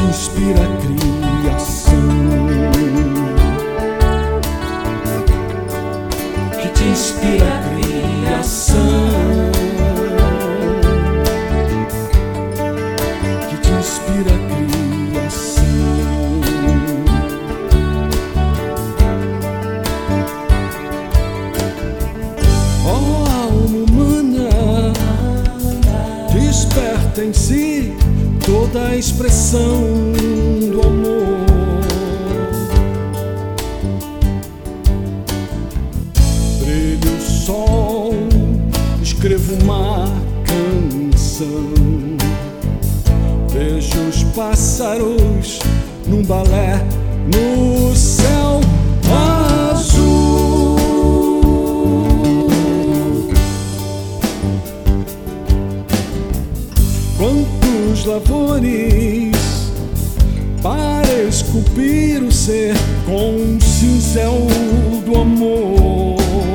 inspira a criação, que te inspira a criação, que te inspira a criação. Ó alma humana, desperta em si toda a expressão do amor. Brilha o sol, escrevo uma canção. Vejo os pássaros num balé no céu azul. Quantos lavores para esculpir o ser com o cincel do amor.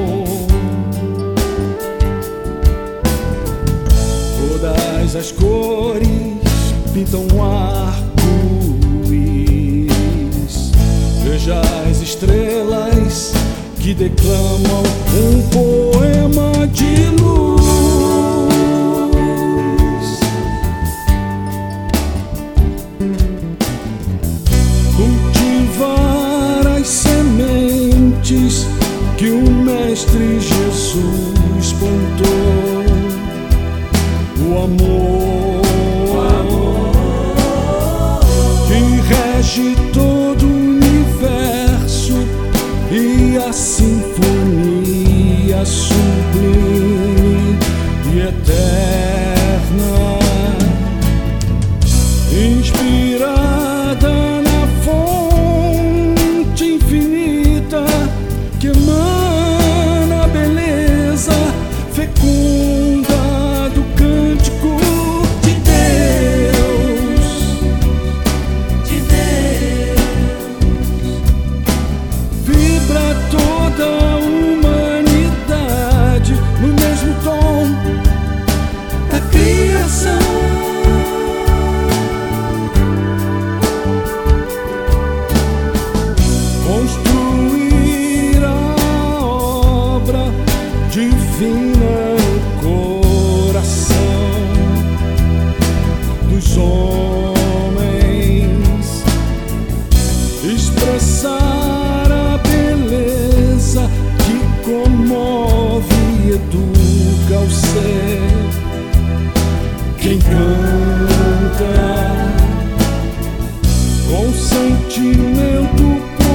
Todas as cores pintam um arco-íris. Veja as estrelas que declamam um poema de luz. Cultivar as sementes que o Mestre Jesus plantou. O amor que rege todo o universo e a sinfonia sublime e eterna, inspirada na fonte infinita que emana a beleza fecunda do cântico de Deus, de Deus. Vibra toda a humanidade no mesmo tom da criação. Construir a obra divina no coração dos homens, expressar a beleza que comove e educa o ser. Quem canta com sentimento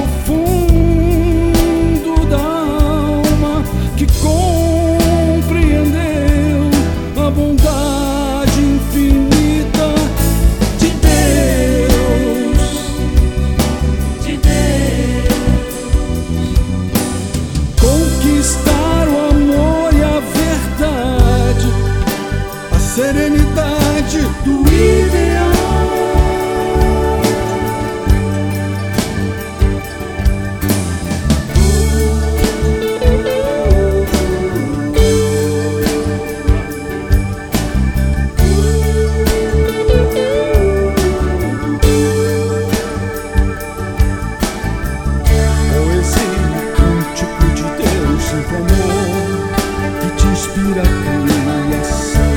profundo da alma que compreendeu a bondade infinita de Deus, de Deus. Conquistar o amor e a verdade, a serenidade do ideal. Inspira a criação,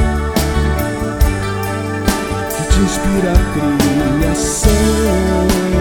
que te inspira a criação.